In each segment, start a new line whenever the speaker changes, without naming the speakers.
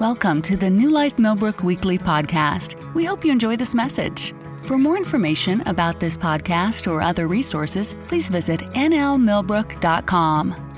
Welcome to the New Life Millbrook Weekly Podcast. We hope you enjoy this message. For more information about this podcast or other resources, please visit nlmillbrook.com.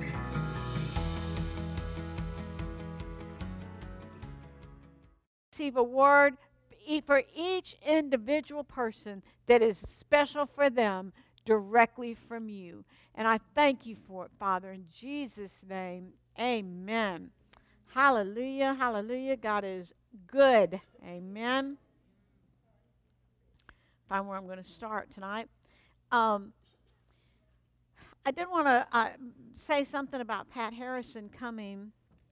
Receive a word for each individual person that is special for them directly from you. And I thank you for it, Father, in Jesus' name. Amen. Hallelujah, hallelujah. God is good. Amen. Find where I'm going to start tonight. I did want to say something about Pat Harrison coming.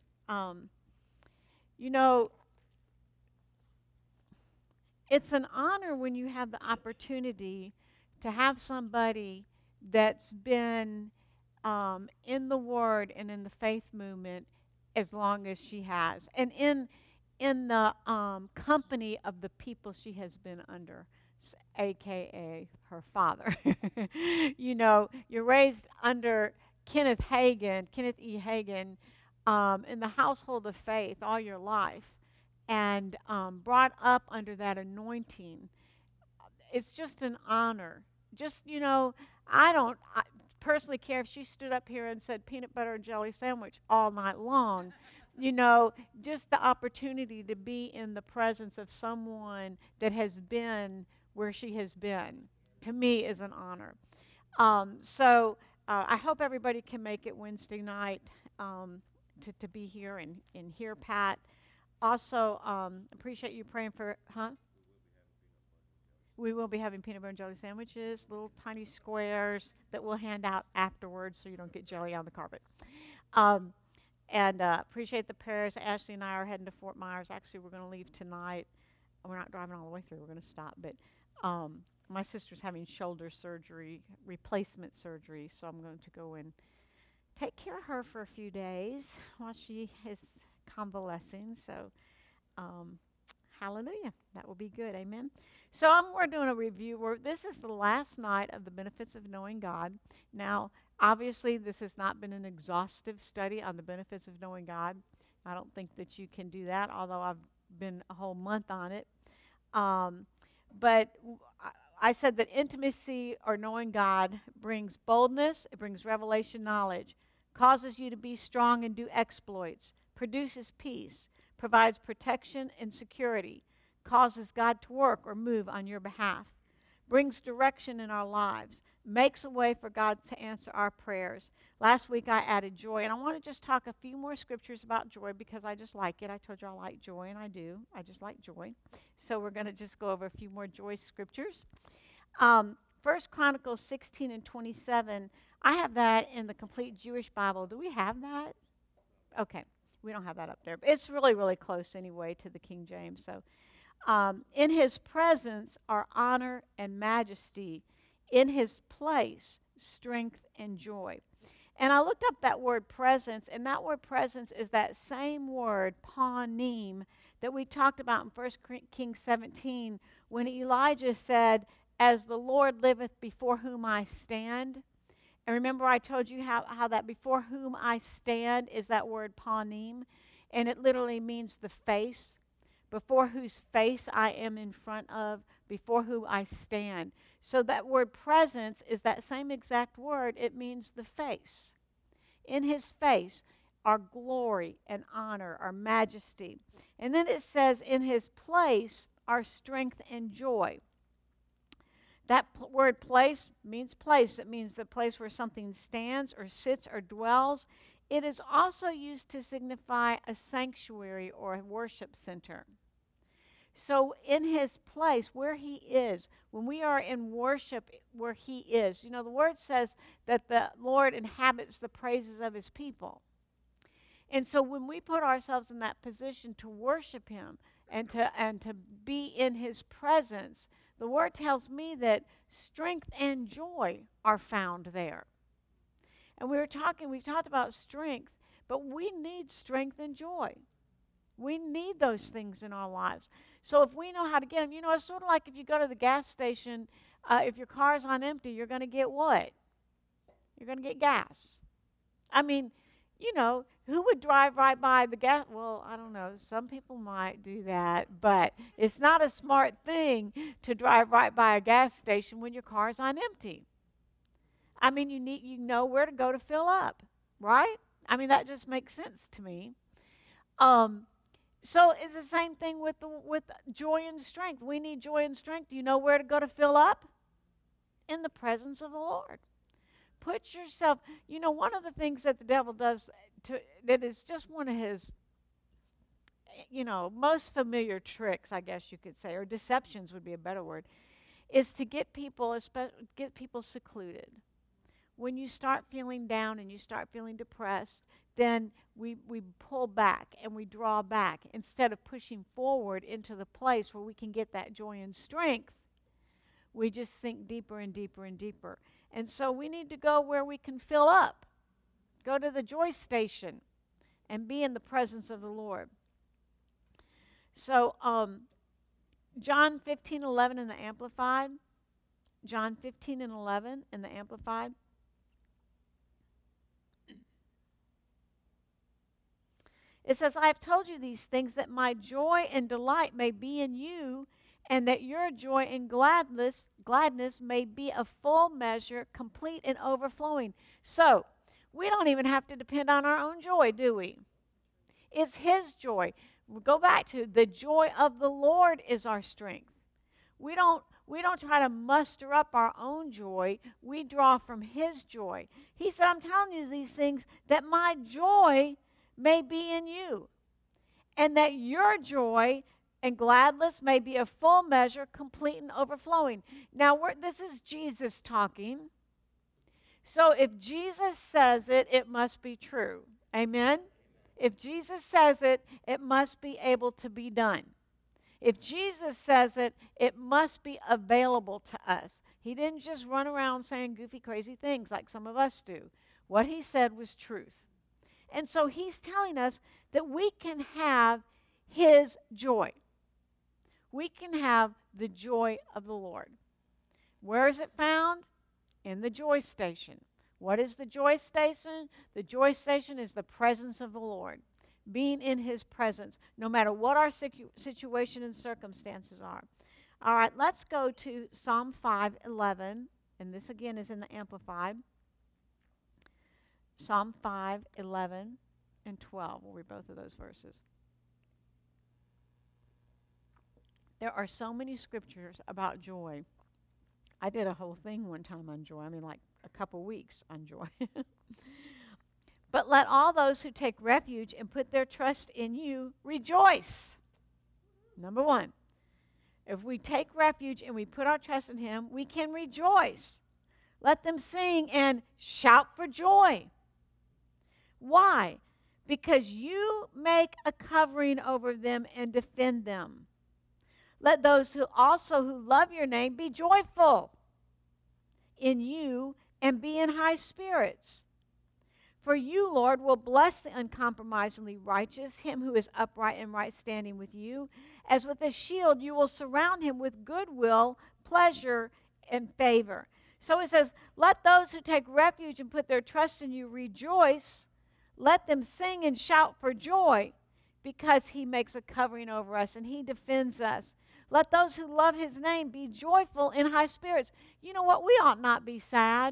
It's an honor when you have the opportunity to have somebody that's been in the Word and in the faith movement as long as she has, and in the company of the people she has been under, a.k.a. her father. You're raised under Kenneth E. Hagin, in the household of faith all your life, and brought up under that anointing. It's just an honor. I don't personally care if she stood up here and said peanut butter and jelly sandwich all night long. Just the opportunity to be in the presence of someone that has been where she has been, to me, is an honor. I hope everybody can make it Wednesday night to be here and hear Pat. Also, appreciate you praying for, We will be having peanut butter and jelly sandwiches, little tiny squares that we'll hand out afterwards so you don't get jelly on the carpet. Appreciate the prayers. Ashley and I are heading to Fort Myers. Actually, we're going to leave tonight. We're not driving all the way through. We're going to stop. But my sister's having shoulder surgery, replacement surgery, so I'm going to go and take care of her for a few days while she is convalescing. So, hallelujah. That will be good. Amen. So we're doing a review. This is the last night of the benefits of knowing God. Now, obviously, this has not been an exhaustive study on the benefits of knowing God. I don't think that you can do that, although I've been a whole month on it. But I said that intimacy or knowing God brings boldness, it brings revelation knowledge, causes you to be strong and do exploits, produces peace, provides protection and security, causes God to work or move on your behalf, brings direction in our lives, makes a way for God to answer our prayers. Last week I added joy, and I want to just talk a few more scriptures about joy because I just like it. I told you I like joy, and I do. I just like joy. So we're going to just go over a few more joy scriptures. 1 Chronicles 16 and 27, I have that in the Complete Jewish Bible. Do we have that? Okay. We don't have that up there. But it's really, really close anyway to the King James. So, in his presence are honor and majesty. In his place, strength and joy. And I looked up that word presence, and that word presence is that same word, panim, that we talked about in 1 Kings 17 when Elijah said, "As the Lord liveth before whom I stand." And remember I told you how that before whom I stand is that word panim, and it literally means the face, before whose face I am in front of, before whom I stand. So that word presence is that same exact word. It means the face. In his face are glory and honor, our majesty. And then it says in his place are strength and joy. That word place means place. It means the place where something stands or sits or dwells. It is also used to signify a sanctuary or a worship center. So in his place, where he is, when we are in worship where he is, the word says that the Lord inhabits the praises of his people. And so when we put ourselves in that position to worship him and to be in his presence, the word tells me that strength and joy are found there. And we've talked about strength, but we need strength and joy. We need those things in our lives. So if we know how to get them, it's sort of like if you go to the gas station, if your car's on empty, you're going to get what? You're going to get gas. I mean, who would drive right by the gas? Well, I don't know. Some people might do that, but it's not a smart thing to drive right by a gas station when your car's on empty. I mean, you know where to go to fill up, right? I mean, that just makes sense to me. So it's the same thing with joy and strength. We need joy and strength. Do you know where to go to fill up? In the presence of the Lord. Put yourself, one of the things that the devil does that is just one of his, most familiar tricks, I guess you could say, or deceptions would be a better word, is to get people secluded. When you start feeling down and you start feeling depressed, then we pull back and we draw back instead of pushing forward into the place where we can get that joy and strength. We just sink deeper and deeper and deeper. And so we need to go where we can fill up. Go to the joy station and be in the presence of the Lord. So John 15:11 in the Amplified. John 15:11 in the Amplified. It says, I have told you these things that my joy and delight may be in you, and that your joy and gladness may be a full measure, complete and overflowing. So, we don't even have to depend on our own joy, do we? It's His joy. We'll go back to the joy of the Lord is our strength. We don't try to muster up our own joy. We draw from His joy. He said, I'm telling you these things that my joy may be in you, and that your joy and gladness may be a full measure, complete and overflowing. Now, this is Jesus talking. So if Jesus says it, it must be true. Amen? If Jesus says it, it must be able to be done. If Jesus says it, it must be available to us. He didn't just run around saying goofy, crazy things like some of us do. What He said was truth. And so He's telling us that we can have His joy. We can have the joy of the Lord. Where is it found? In the joy station. What is the joy station? The joy station is the presence of the Lord. Being in His presence, no matter what our situation and circumstances are. All right, let's go to Psalm 5:11, and this again is in the Amplified. Psalm 5:11 and 12. We'll read both of those verses. There are so many scriptures about joy. I did a whole thing one time on joy. I mean, like a couple weeks on joy. But let all those who take refuge and put their trust in you rejoice. Number one, if we take refuge and we put our trust in Him, we can rejoice. Let them sing and shout for joy. Why? Because you make a covering over them and defend them. Let those who love your name be joyful in you and be in high spirits. For you, Lord, will bless the uncompromisingly righteous, him who is upright and right standing with you. As with a shield, you will surround him with goodwill, pleasure, and favor. So it says, let those who take refuge and put their trust in you rejoice. Let them sing and shout for joy, because He makes a covering over us and He defends us. Let those who love His name be joyful in high spirits. You know what? We ought not be sad.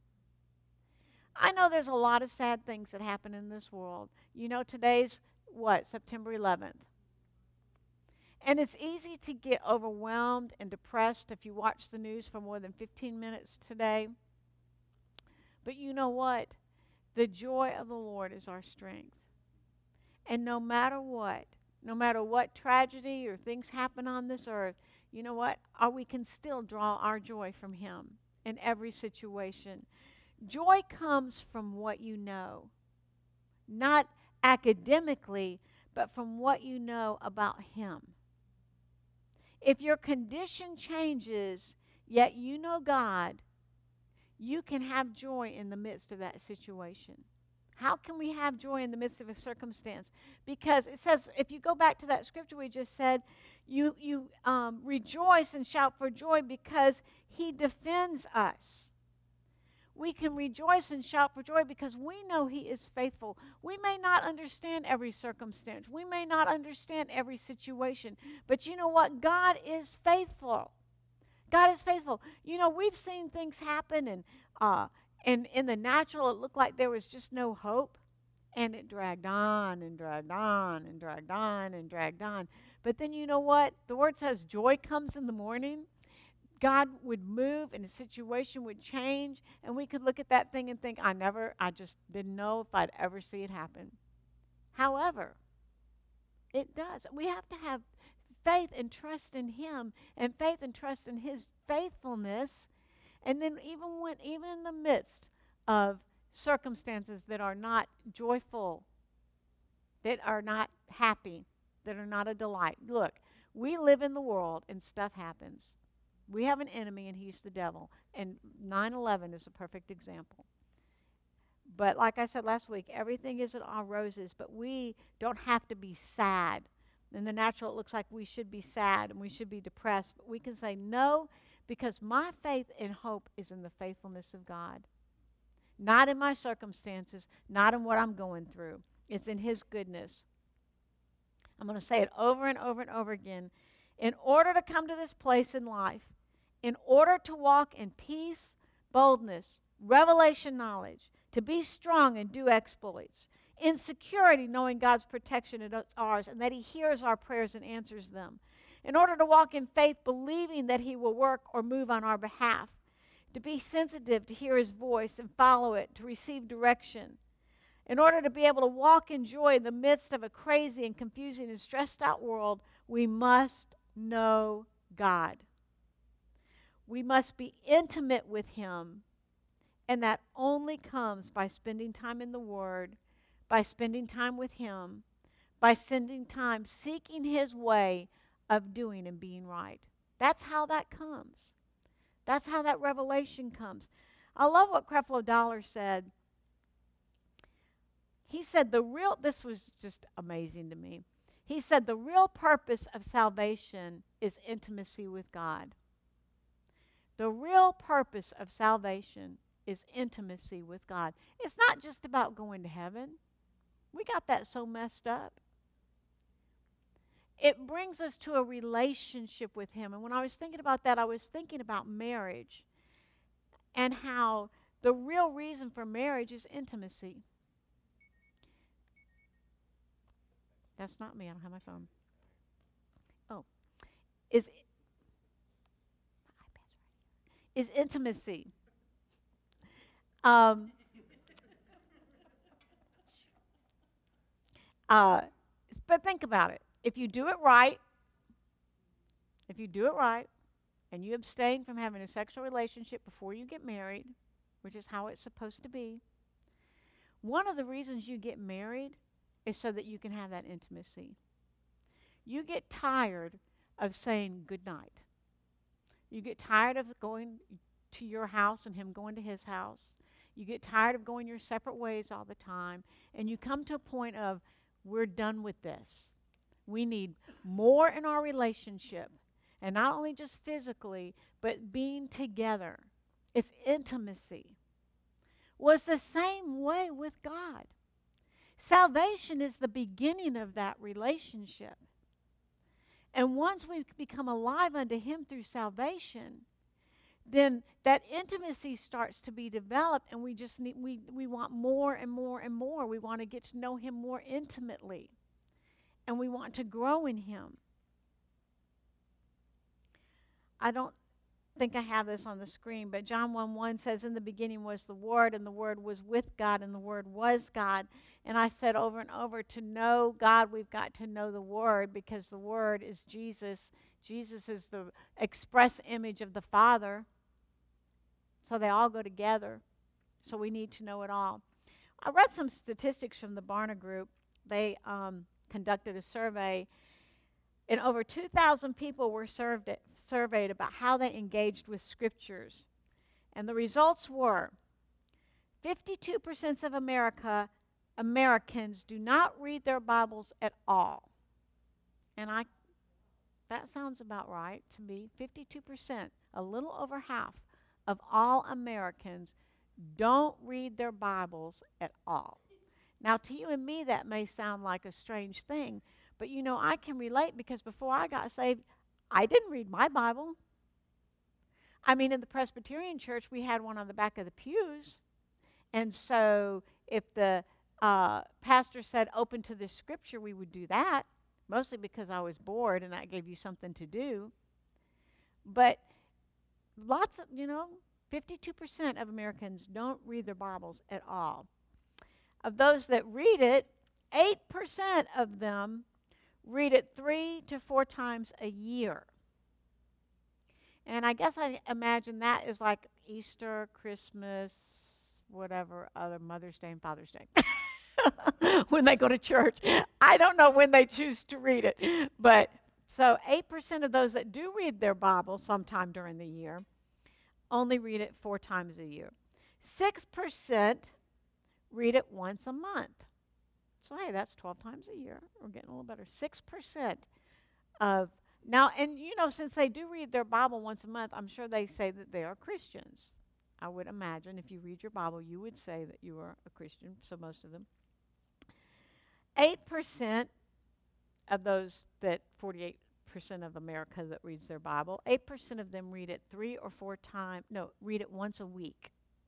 I know there's a lot of sad things that happen in this world. You know, today's September 11th. And it's easy to get overwhelmed and depressed if you watch the news for more than 15 minutes today. But you know what? The joy of the Lord is our strength. And no matter what tragedy or things happen on this earth, you know what? We can still draw our joy from Him in every situation. Joy comes from what you know. Not academically, but from what you know about Him. If your condition changes, yet you know God, you can have joy in the midst of that situation. How can we have joy in the midst of a circumstance? Because it says, if you go back to that scripture we just said, you rejoice and shout for joy because He defends us. We can rejoice and shout for joy because we know He is faithful. We may not understand every circumstance. We may not understand every situation. But you know what? God is faithful. God is faithful. You know, we've seen things happen, and in the natural, it looked like there was just no hope. And it dragged on and dragged on and dragged on and dragged on. But then you know what? The word says joy comes in the morning. God would move and the situation would change, and we could look at that thing and think, I just didn't know if I'd ever see it happen. However, it does. We have to have faith and trust in Him, and faith and trust in His faithfulness. And then even in the midst of circumstances that are not joyful, that are not happy, that are not a delight. Look, we live in the world and stuff happens. We have an enemy, and he's the devil. And 9/11 is a perfect example. But like I said last week, everything isn't all roses, but we don't have to be sad. In the natural, it looks like we should be sad and we should be depressed. But we can say no, because my faith and hope is in the faithfulness of God. Not in my circumstances, not in what I'm going through. It's in His goodness. I'm going to say it over and over and over again. In order to come to this place in life, in order to walk in peace, boldness, revelation knowledge, to be strong and do exploits, in security, knowing God's protection and it's ours, and that He hears our prayers and answers them. In order to walk in faith, believing that He will work or move on our behalf, to be sensitive to hear His voice and follow it, to receive direction. In order to be able to walk in joy in the midst of a crazy and confusing and stressed out world, we must know God. We must be intimate with Him, and that only comes by spending time in the Word, by spending time with Him, by spending time seeking His way of doing and being right. That's how that comes. That's how that revelation comes. I love what Creflo Dollar said. He said this was just amazing to me. He said the real purpose of salvation is intimacy with God. The real purpose of salvation is intimacy with God. It's not just about going to heaven. We got that so messed up. It brings us to a relationship with Him. And when I was thinking about that, I was thinking about marriage and how the real reason for marriage is intimacy. That's not me. I don't have my phone. Oh. Is intimacy. But think about it. If you do it right, and you abstain from having a sexual relationship before you get married, which is how it's supposed to be, one of the reasons you get married is so that you can have that intimacy. You get tired of saying good night. You get tired of going to your house and him going to his house. You get tired of going your separate ways all the time. And you come to a point of, we're done with this. We need more in our relationship. And not only just physically, but being together. It's intimacy. Well, it's the same way with God. Salvation is the beginning of that relationship. And once we become alive unto Him through salvation, then that intimacy starts to be developed, and we want more and more and more. We want to get to know Him more intimately, and we want to grow in Him. I don't think I have this on the screen, but John 1:1 says, in the beginning was the Word, and the Word was with God, and the Word was God. And I said over and over, to know God, we've got to know the Word, because the Word is Jesus. Jesus is the express image of the Father. So they all go together. So we need to know it all. I read some statistics from the Barna Group. They conducted a survey, and over 2,000 people were surveyed about how they engaged with scriptures. And the results were 52% of Americans do not read their Bibles at all. And that sounds about right to me. 52%, a little over half of all Americans don't read their Bibles at all. Now, to you and me, that may sound like a strange thing, but you know, I can relate because before I got saved, I didn't read my Bible. I mean, in the Presbyterian church, we had one on the back of the pews. And so if the pastor said, open to this scripture, we would do that, mostly because I was bored and that gave you something to do. But lots of, 52% of Americans don't read their Bibles at all. Of those that read it, 8% of them read it 3 to 4 times a year. And I guess I imagine that is like Easter, Christmas, whatever, other Mother's Day and Father's Day. When they go to church. I don't know when they choose to read it. But so 8% of those that do read their Bible sometime during the year only read it 4 times a year. 6% read it once a month. So, hey, that's 12 times a year. We're getting a little better. 6% of, now, and since they do read their Bible once a month, I'm sure they say that they are Christians. I would imagine if you read your Bible, you would say that you are a Christian, so most of them. 8% of those, that 48% of America that reads their Bible, 8% of them read it 3 or 4 times, read it once a week.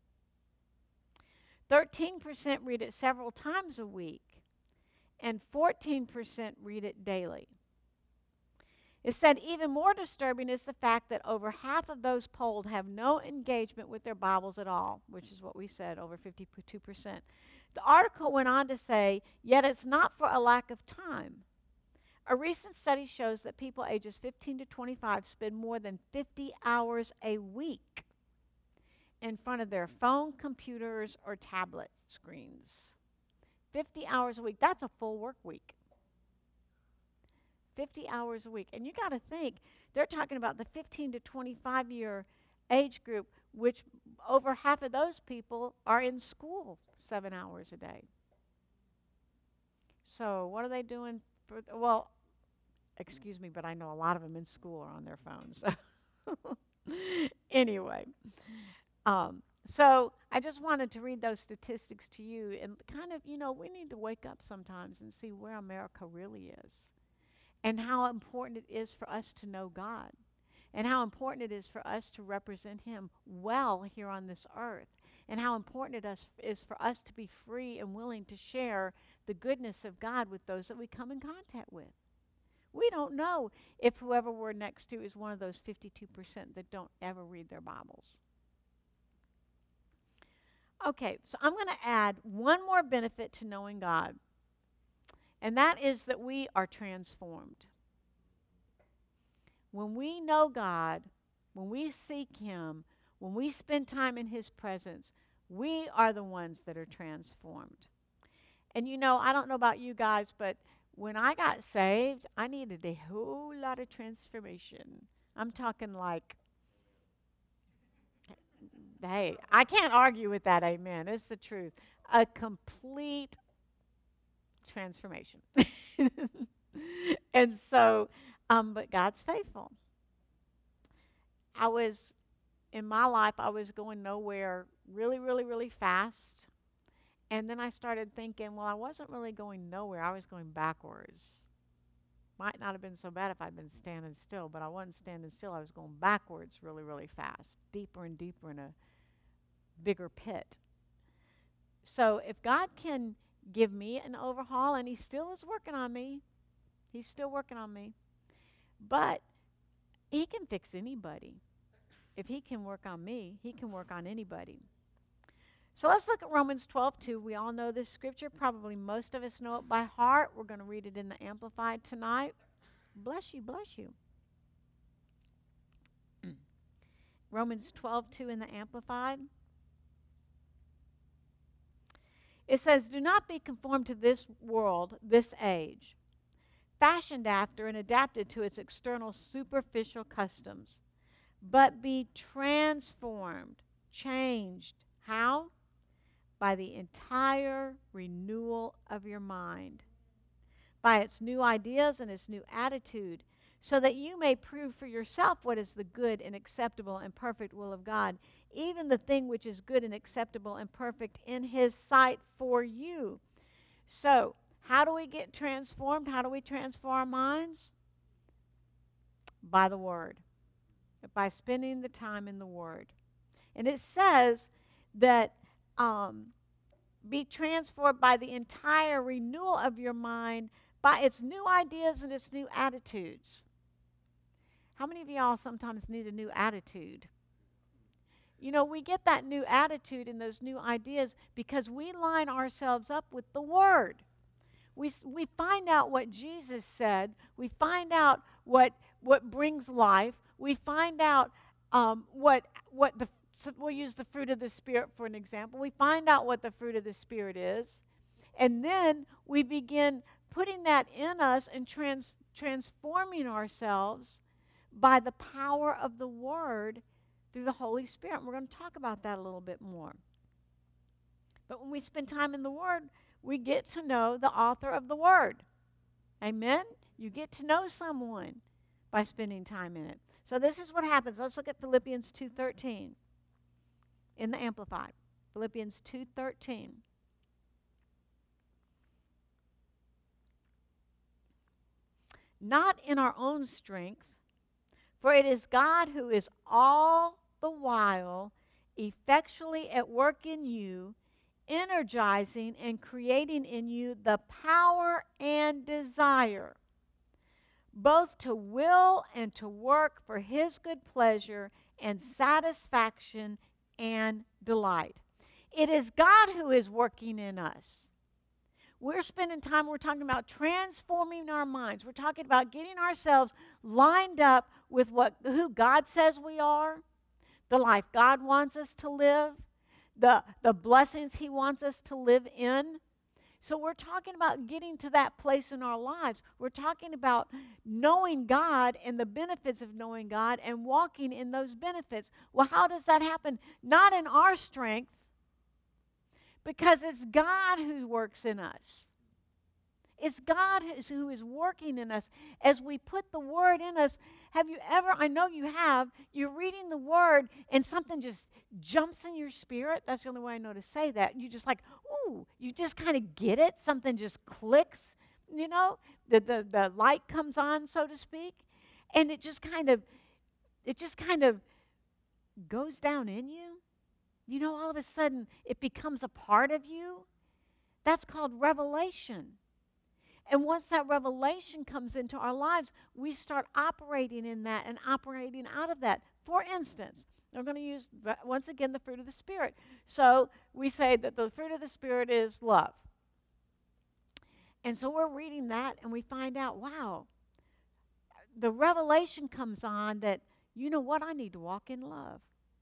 13% read it several times a week, and 14% read it daily. It said even more disturbing is the fact that over half of those polled have no engagement with their Bibles at all, which is what we said, over 52%. The article went on to say, yet it's not for a lack of time. A recent study shows that people ages 15 to 25 spend more than 50 hours a week in front of their phone, computers, or tablet screens. 50 hours a week. That's a full work week. 50 hours a week. And you got to think, they're talking about the 15 to 25-year age group, which over half of those people are in school 7 hours a day. So what are they doing? Well, excuse me, but I know a lot of them in school are on their phones. Anyway. So I just wanted to read those statistics to you and kind of, we need to wake up sometimes and see where America really is and how important it is for us to know God and how important it is for us to represent Him well here on this earth and how important it is for us to be free and willing to share the goodness of God with those that we come in contact with. We don't know if whoever we're next to is one of those 52% that don't ever read their Bibles. Okay, so I'm going to add one more benefit to knowing God, and that is that we are transformed. When we know God, when we seek Him, when we spend time in His presence, we are the ones that are transformed. And I don't know about you guys, but when I got saved, I needed a whole lot of transformation. I'm talking like, hey, I can't argue with that, amen. It's the truth. A complete transformation. And so, but God's faithful. In my life, I was going nowhere really, really, really fast. And then I started thinking, well, I wasn't really going nowhere. I was going backwards. Might not have been so bad if I'd been standing still, but I wasn't standing still. I was going backwards really, really fast, deeper and deeper in a bigger pit. So if God can give me an overhaul, and He still is working on me, He's still working on me, but He can fix anybody. If He can work on me, He can work on anybody. So let's look at Romans 12:2. We all know this scripture. Probably most of us know it by heart. We're going to read it in the Amplified tonight. Bless you, bless you. Romans 12:2 in the Amplified. It says, do not be conformed to this world, this age, fashioned after and adapted to its external superficial customs, but be transformed, changed. How? By the entire renewal of your mind, by its new ideas and its new attitude, so that you may prove for yourself what is the good and acceptable and perfect will of God, even the thing which is good and acceptable and perfect in his sight for you. So, how do we get transformed? How do we transform our minds? By the Word, by spending the time in the Word. And it says that be transformed by the entire renewal of your mind, by its new ideas and its new attitudes. How many of y'all sometimes need a new attitude? You know, we get that new attitude and those new ideas because we line ourselves up with the Word. We find out what Jesus said. We find out what brings life. We find out we'll use the fruit of the Spirit for an example. We find out what the fruit of the Spirit is. And then we begin putting that in us and transforming ourselves by the power of the Word through the Holy Spirit. And we're going to talk about that a little bit more. But when we spend time in the Word, we get to know the author of the Word. Amen? You get to know someone by spending time in it. So this is what happens. Let's look at Philippians 2:13 in the Amplified. Philippians 2:13. Not in our own strength, for it is God who is all the while effectually at work in you, energizing and creating in you the power and desire, both to will and to work for his good pleasure and satisfaction and delight. It is God who is working in us. We're spending time, we're talking about transforming our minds. We're talking about getting ourselves lined up with who God says we are, the life God wants us to live, the blessings he wants us to live in. So we're talking about getting to that place in our lives. We're talking about knowing God and the benefits of knowing God and walking in those benefits. Well, how does that happen? Not in our strength, because it's God who works in us. It's God who is working in us as we put the Word in us. Have you ever, I know you have, you're reading the Word and something just jumps in your spirit? That's the only way I know to say that. You just like, ooh, you just kind of get it. Something just clicks, you know, the light comes on, so to speak, and it just kind of goes down in you. You know, all of a sudden it becomes a part of you. That's called revelation. And once that revelation comes into our lives, we start operating in that and operating out of that. For instance, I'm going to use, once again, the fruit of the Spirit. So we say that the fruit of the Spirit is love. And so we're reading that and we find out, wow, the revelation comes on that, you know what, I need to walk in love.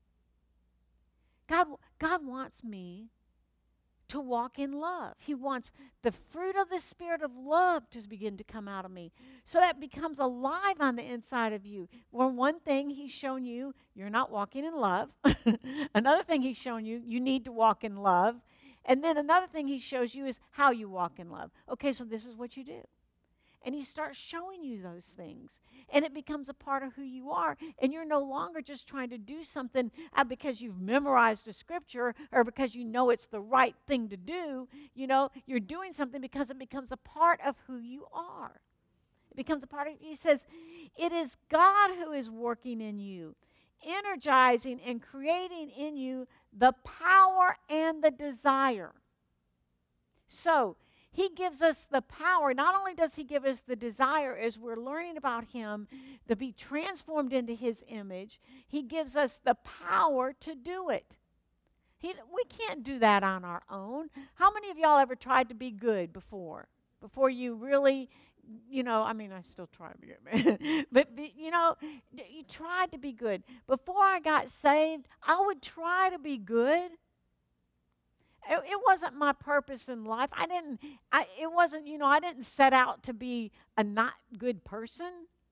God wants me to walk in love. He wants the fruit of the Spirit of love to begin to come out of me. So that becomes alive on the inside of you. Well, one thing he's shown you, you're not walking in love. Another thing he's shown you, you need to walk in love. And then another thing he shows you is how you walk in love. Okay, so this is what you do. And he starts showing you those things. And it becomes a part of who you are. And you're no longer just trying to do something because you've memorized a scripture or because you know it's the right thing to do. You know, you're doing something because it becomes a part of who you are. It becomes a part of, he says, it is God who is working in you, energizing and creating in you the power and the desire. So, he gives us the power. Not only does he give us the desire as we're learning about him to be transformed into his image, he gives us the power to do it. We can't do that on our own. How many of y'all ever tried to be good before? Before you really, you know, I mean, I still try to be good. But, you know, you tried to be good. Before I got saved, I would try to be good. It wasn't my purpose in life. I didn't set out to be a not good person.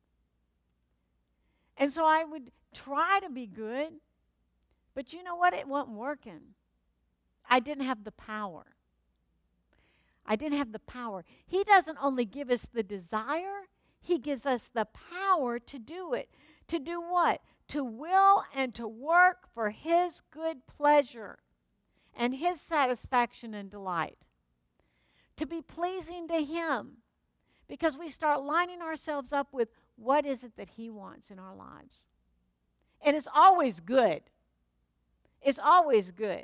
And so I would try to be good. But you know what? It wasn't working. I didn't have the power. I didn't have the power. He doesn't only give us the desire, He gives us the power to do it. To do what? To will and to work for His good pleasure and His satisfaction and delight. To be pleasing to Him, because we start lining ourselves up with what is it that He wants in our lives. And it's always good. It's always good.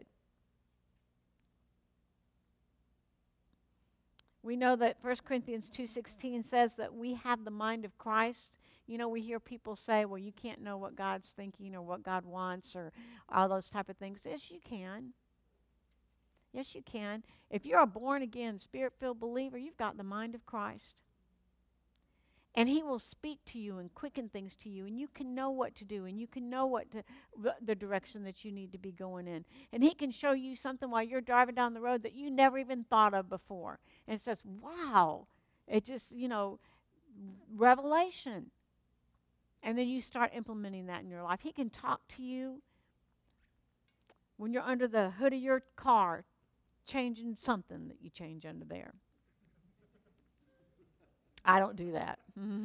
We know that 1 Corinthians 2:16 says that we have the mind of Christ. You know, we hear people say, well, you can't know what God's thinking or what God wants or all those type of things. Yes, you can. Yes, you can. If you're a born-again, Spirit-filled believer, you've got the mind of Christ. And He will speak to you and quicken things to you, and you can know what to do, and you can know the direction that you need to be going in. And He can show you something while you're driving down the road that you never even thought of before. And it says, wow, it just, revelation. And then you start implementing that in your life. He can talk to you when you're under the hood of your car, changing something that you change under there. I don't do that.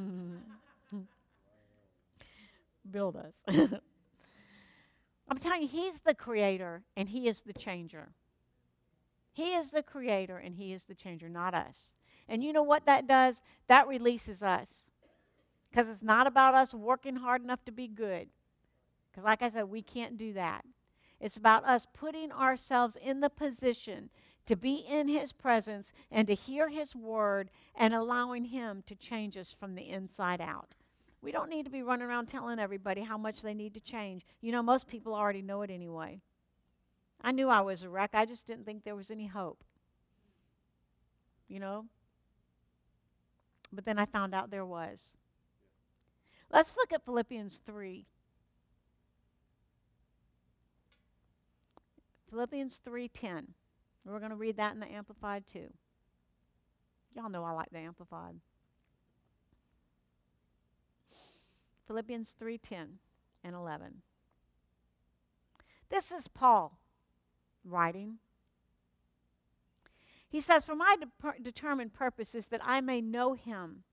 Bill does. I'm telling you, He's the creator and He is the changer. He is the creator and He is the changer, not us. And you know what that does? That releases us. Because it's not about us working hard enough to be good. Because like I said, we can't do that. It's about us putting ourselves in the position to be in His presence and to hear His word and allowing Him to change us from the inside out. We don't need to be running around telling everybody how much they need to change. You know, most people already know it anyway. I knew I was a wreck. I just didn't think there was any hope. You know? But then I found out there was. Let's look at Philippians 3. Philippians 3:10. We're going to read that in the Amplified too. Y'all know I like the Amplified. Philippians 3:10 and 11. This is Paul writing. He says, "For my determined purpose is that I may know Him,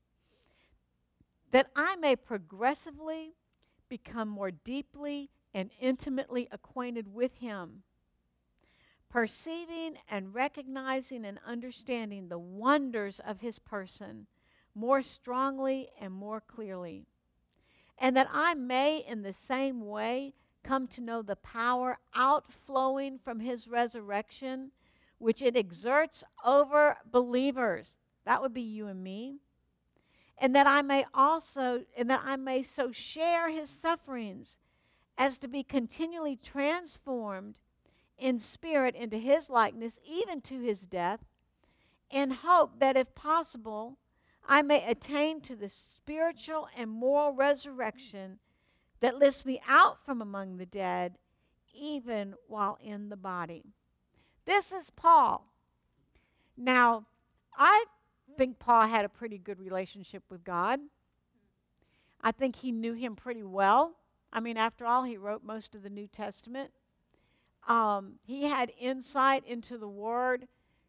that I may progressively become more deeply and intimately acquainted with Him, perceiving and recognizing and understanding the wonders of His person more strongly and more clearly, and that I may in the same way come to know the power outflowing from His resurrection, which it exerts over believers." That would be you and me. "And that I may so share His sufferings as to be continually transformed in spirit into His likeness, even to His death, in hope that if possible, I may attain to the spiritual and moral resurrection that lifts me out from among the dead, even while in the body." This is Paul. Now, I think Paul had a pretty good relationship with God. I think he knew Him pretty well. I mean, after all, he wrote most of the New Testament. He had insight into the Word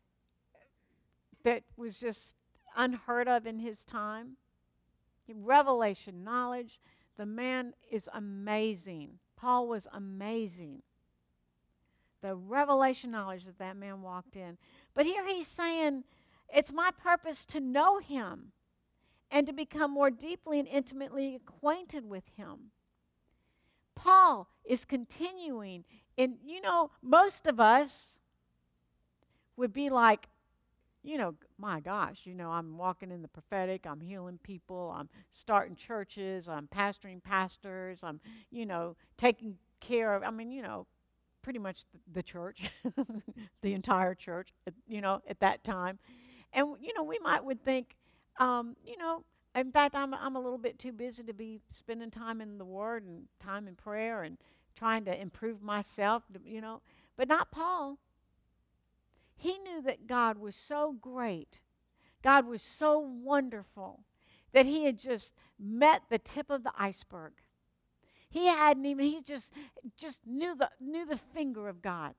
that was just unheard of in his time. Revelation knowledge. The man is amazing. Paul was amazing. The revelation knowledge that man walked in. But here he's saying, it's my purpose to know Him and to become more deeply and intimately acquainted with Him. Paul is continuing. And, most of us would be like, my gosh, I'm walking in the prophetic, I'm healing people, I'm starting churches, I'm pastoring pastors, I'm, taking care of, pretty much the church, the entire church, at that time. And, we would think, in fact, I'm a little bit too busy to be spending time in the Word and time in prayer and trying to improve myself, But not Paul. He knew that God was so great, God was so wonderful, that he had just met the tip of the iceberg. He hadn't even, he just knew the finger of God.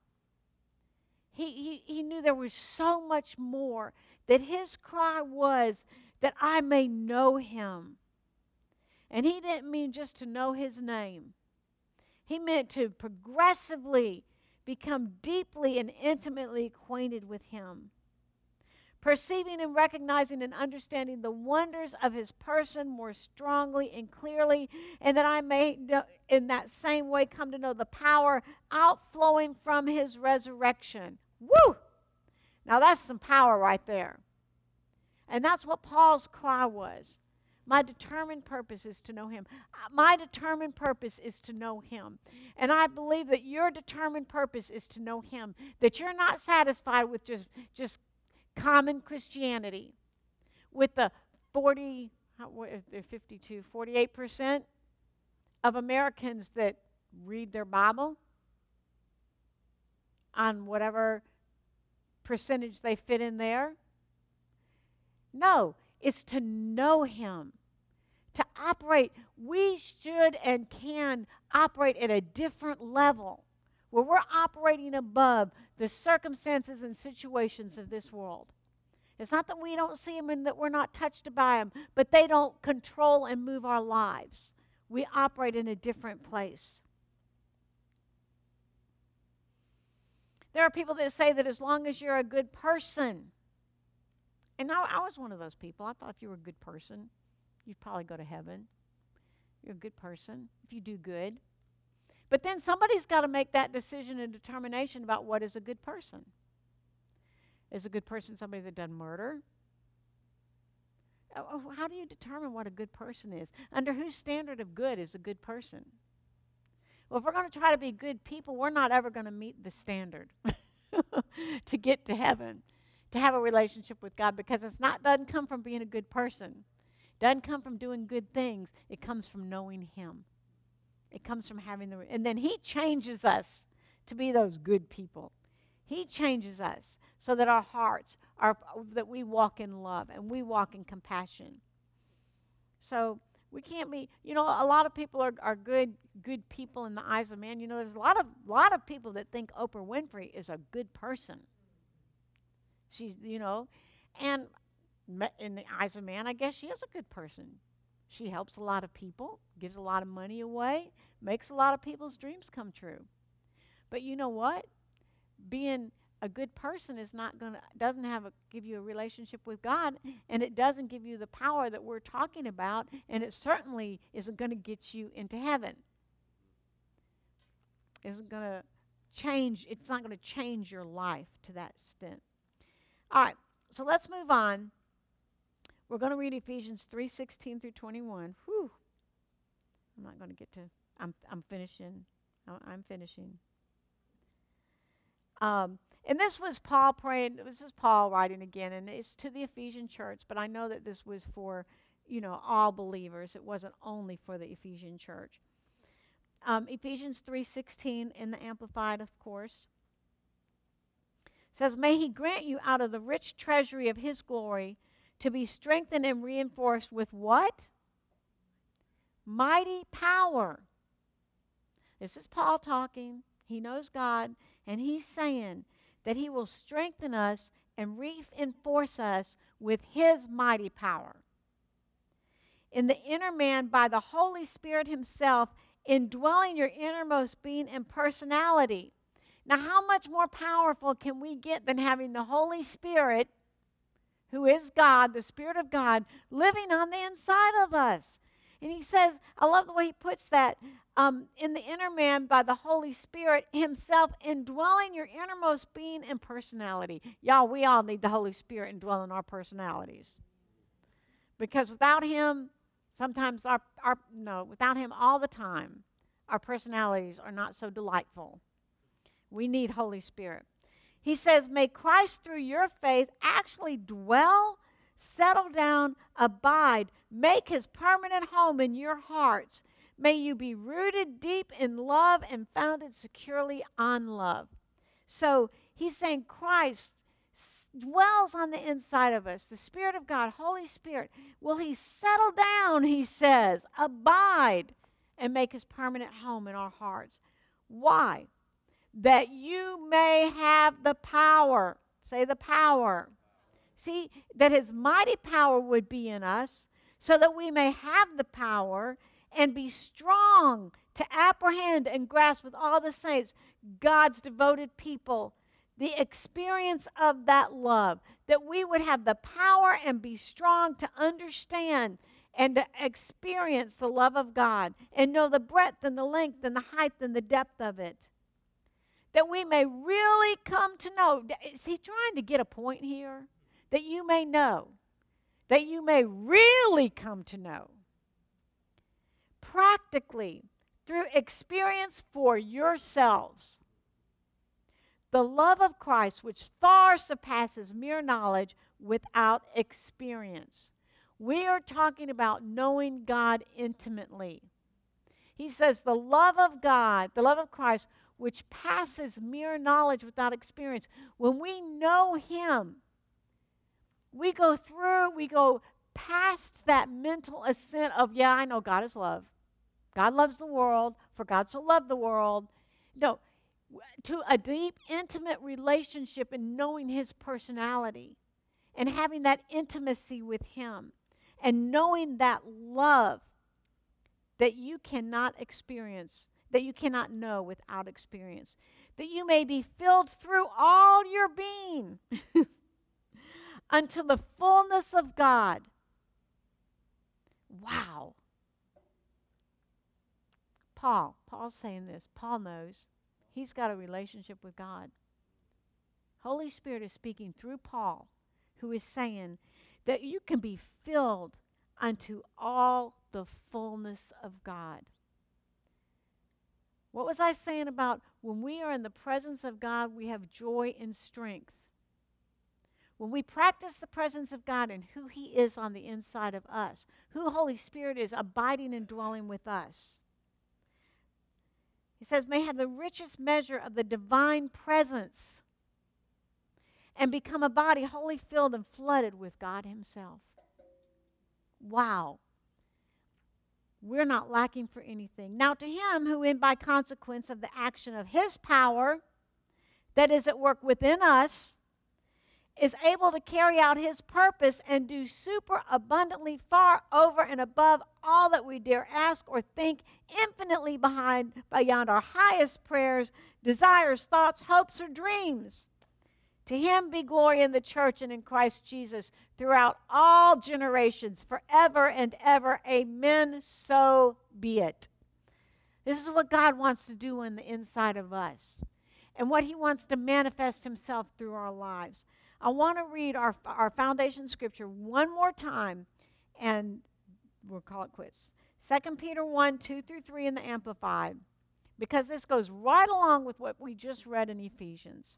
He knew there was so much more, that his cry was that I may know him. And he didn't mean just to know his name. He meant to progressively become deeply and intimately acquainted with him. Perceiving and recognizing and understanding the wonders of his person more strongly and clearly, and that I may, in that same way, come to know the power outflowing from his resurrection. Woo! Now that's some power right there. And that's what Paul's cry was. My determined purpose is to know him. My determined purpose is to know him. And I believe that your determined purpose is to know him. That you're not satisfied with just common Christianity. With the 48% of Americans that read their Bible on whatever percentage they fit in there. No, it's to know him, to operate. We should and can operate at a different level where we're operating above the circumstances and situations of this world. It's not that we don't see them and that we're not touched by them, but they don't control and move our lives. We operate in a different place. There are people that say that as long as you're a good person, and I was one of those people. I thought if you were a good person, you'd probably go to heaven. You're a good person if you do good. But then somebody's got to make that decision and determination about what is a good person. Is a good person somebody that doesn't murder? How do you determine what a good person is? Under whose standard of good is a good person? Well, if we're going to try to be good people, we're not ever going to meet the standard to get to heaven, to have a relationship with God, because doesn't come from being a good person. Doesn't come from doing good things. It comes from knowing him. It comes from having and then he changes us to be those good people. He changes us so that our hearts that we walk in love and we walk in compassion. So we can't be, a lot of people are good people in the eyes of man. There's a lot of people that think Oprah Winfrey is a good person. She's, and in the eyes of man, I guess she is a good person. She helps a lot of people, gives a lot of money away, makes a lot of people's dreams come true. But you know what? Being a good person doesn't give you a relationship with God, and it doesn't give you the power that we're talking about, and it certainly isn't going to get you into heaven. It's not going to change your life to that extent. All right, so let's move on. We're going to read Ephesians 3:16 through 21. Whew. I'm not going to get to, I'm finishing. I'm finishing. And this was Paul praying. This is Paul writing again, and it's to the Ephesian church, but I know that this was for, all believers. It wasn't only for the Ephesian church. Ephesians 3:16 in the Amplified, of course, says, "May he grant you out of the rich treasury of his glory to be strengthened and reinforced with" what? Mighty power. This is Paul talking. He knows God, and he's saying that he will strengthen us and reinforce us with his mighty power. In the inner man by the Holy Spirit himself, indwelling your innermost being and personality. Now, how much more powerful can we get than having the Holy Spirit, who is God, the Spirit of God, living on the inside of us? And he says, I love the way he puts that, in the inner man by the Holy Spirit himself, indwelling your innermost being and personality. Y'all, we all need the Holy Spirit indwelling our personalities. Because without him, sometimes without him all the time, our personalities are not so delightful. We need Holy Spirit. He says, may Christ through your faith actually dwell, settle down, abide, make his permanent home in your hearts. May you be rooted deep in love and founded securely on love. So he's saying Christ dwells on the inside of us. The Spirit of God, Holy Spirit, will he settle down, he says, abide, and make his permanent home in our hearts. Why? That you may have the power. Say the power. See, that his mighty power would be in us, so that we may have the power and be strong to apprehend and grasp with all the saints, God's devoted people, the experience of that love, that we would have the power and be strong to understand and to experience the love of God and know the breadth and the length and the height and the depth of it. That we may really come to know. Is he trying to get a point here? That you may know. That you may really come to know. Practically, through experience for yourselves, the love of Christ, which far surpasses mere knowledge without experience. We are talking about knowing God intimately. He says the love of God, the love of Christ, which passes mere knowledge without experience. When we know him, we go past that mental assent of, yeah, I know God is love. God loves the world, for God so loved the world. No, to a deep, intimate relationship in knowing his personality and having that intimacy with him and knowing that love that you cannot experience, that you cannot know without experience, that you may be filled through all your being unto the fullness of God. Wow. Paul's saying this. Paul knows. He's got a relationship with God. Holy Spirit is speaking through Paul, who is saying that you can be filled unto all the fullness of God. What was I saying about when we are in the presence of God, we have joy and strength? When we practice the presence of God and who he is on the inside of us, who Holy Spirit is abiding and dwelling with us. He says, may have the richest measure of the divine presence and become a body wholly filled and flooded with God himself. Wow. We're not lacking for anything. Now to him who in by consequence of the action of his power that is at work within us, is able to carry out his purpose and do super abundantly far over and above all that we dare ask or think, infinitely beyond our highest prayers, desires, thoughts, hopes, or dreams. To him be glory in the church and in Christ Jesus throughout all generations, forever and ever. Amen. So be it. This is what God wants to do on the inside of us and what he wants to manifest himself through our lives. I want to read our foundation scripture one more time, and we'll call it quits. 2 Peter 1, 2 through 3 in the Amplified, because this goes right along with what we just read in Ephesians.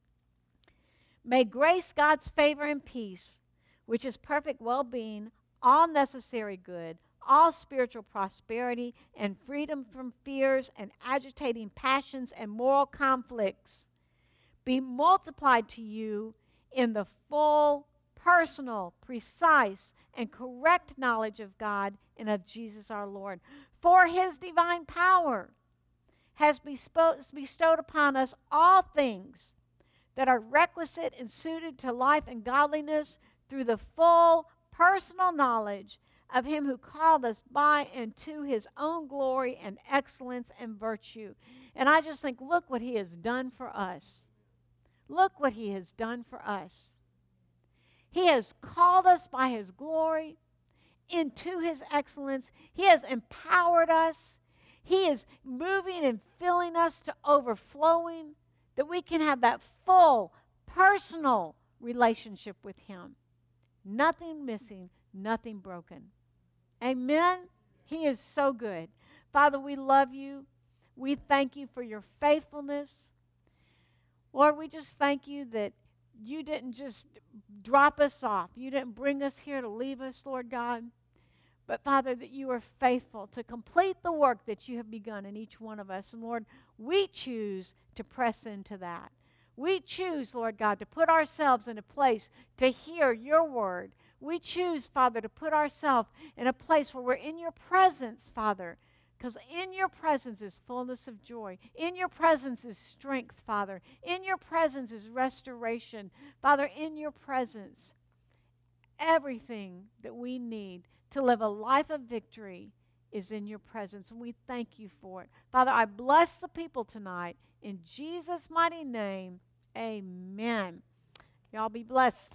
May grace, God's favor, and peace, which is perfect well-being, all necessary good, all spiritual prosperity, and freedom from fears and agitating passions and moral conflicts, be multiplied to you in the full, personal, precise, and correct knowledge of God and of Jesus our Lord. For his divine power has bestowed upon us all things that are requisite and suited to life and godliness through the full, personal knowledge of him who called us by and to his own glory and excellence and virtue. And I just think, look what he has done for us. Look what he has done for us. He has called us by his glory into his excellence. He has empowered us. He is moving and filling us to overflowing, that we can have that full, personal relationship with him. Nothing missing, nothing broken. Amen? He is so good. Father, we love you. We thank you for your faithfulness. Lord, we just thank you that you didn't just drop us off. You didn't bring us here to leave us, Lord God. But, Father, that you are faithful to complete the work that you have begun in each one of us. And, Lord, we choose to press into that. We choose, Lord God, to put ourselves in a place to hear your word. We choose, Father, to put ourselves in a place where we're in your presence, Father, because in your presence is fullness of joy. In your presence is strength, Father. In your presence is restoration. Father, in your presence everything that we need to live a life of victory is in your presence, and we thank you for it. Father, I bless the people tonight. In Jesus' mighty name, amen. Y'all be blessed.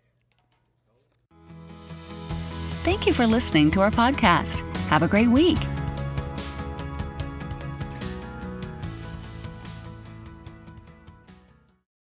Thank you for listening to our podcast. Have a great week.